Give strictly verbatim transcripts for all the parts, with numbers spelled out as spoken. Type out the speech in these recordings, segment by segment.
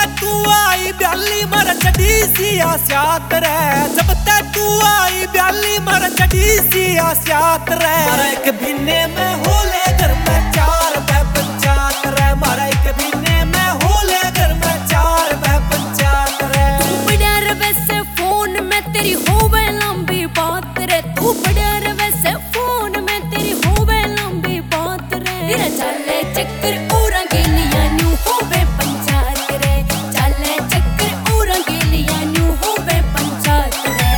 तू आई ब्याली मर चढ़ी सी आसियात रे, जब ते तू आई ब्याली मर चढ़ी सी आसियात रे। मारा एक बिन्ने में होले घर में चार बह पंचायत रे, मारा एक बिन्ने में होले घर में चार बह पंचायत रे। तू बड़ा रवे से फोन में तेरी होवे लंबी बात रे, तू बड़ा रवे से फोन में तेरी होवे लंबी बात रे। तेरा चले चक्कर औरा गेलिया न्यू होवे पंचायत रे, चले चक्कर औरा गेलिया न्यू होवे पंचायत रे।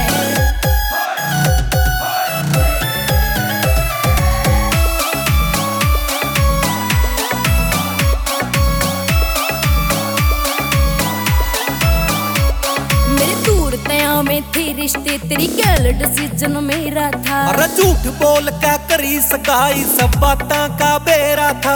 मेरे दूर तया में थे रिश्ते, तेरी गैल डिसीजन मेरा था। अरे झूठ बोल के करी सगाई, सब बातां का बेरा था।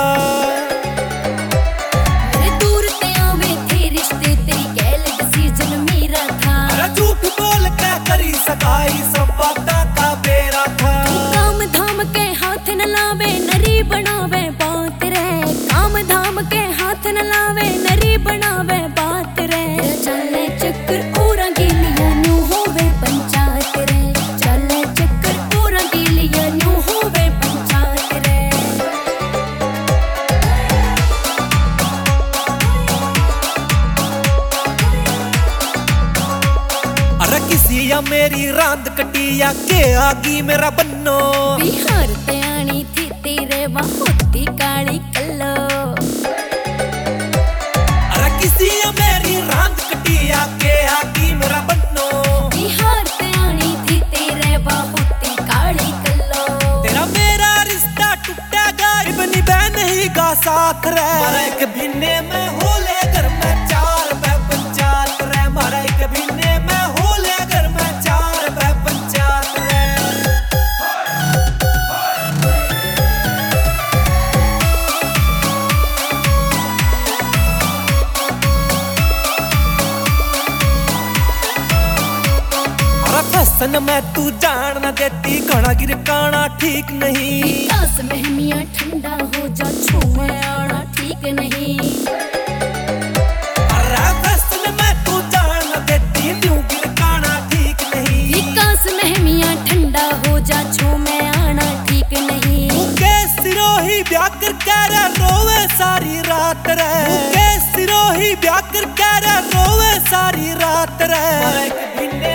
मेरे दूर तया में थे रिश्ते, तेरी गैल डिसीजन मेरा था। अरे झूठ बोल के करी सगाई, सब बातां का बेरा था। काम धाम के हाथ न लावे नरी बनावे बात रे, काम धाम के हाथ न लावे नरी बनावे बात रे। चले चक्कर औरा गेलिया न्यू होवे पंचायत रे, चले चक्कर औरा गेलिया न्यू होवे पंचायत रे। अरे किसी या मेरी रांद कटिया के आगी मेरा बन्नो। बिहार तयानी थी तेरे होती काली कल्लो। अरे किसी या मेरी रांद कटिया के आगी मेरा बन्नो। बिहार तयानी थी तेरे होती काली कल्लो। तेरा मेरा रिश्ता टूटेगा इबनी बह नहीं गा साथ रे। मारा एक भिन्ने में होले घर में चार बह पंचायत रे, मारा एक भिन्ने में होले घर में चार बह पंचायत रे। फसन में तू जान न देती, घना गिरकाना ठीक नहीं। दस महमिया ठंडा हो जा छूमे आना ठीक नहीं। अरे फसन में तू जान न देती, न्यू गिरकाना ठीक नहीं। विकास महमिया ठंडा हो जा छूमे आना ठीक नहीं। मुके सिरोही ब्याकर कह रहा रोवे सारी रात रे, मुके सिरोही ब्याकर कह रहा रोवे सारी रात रे।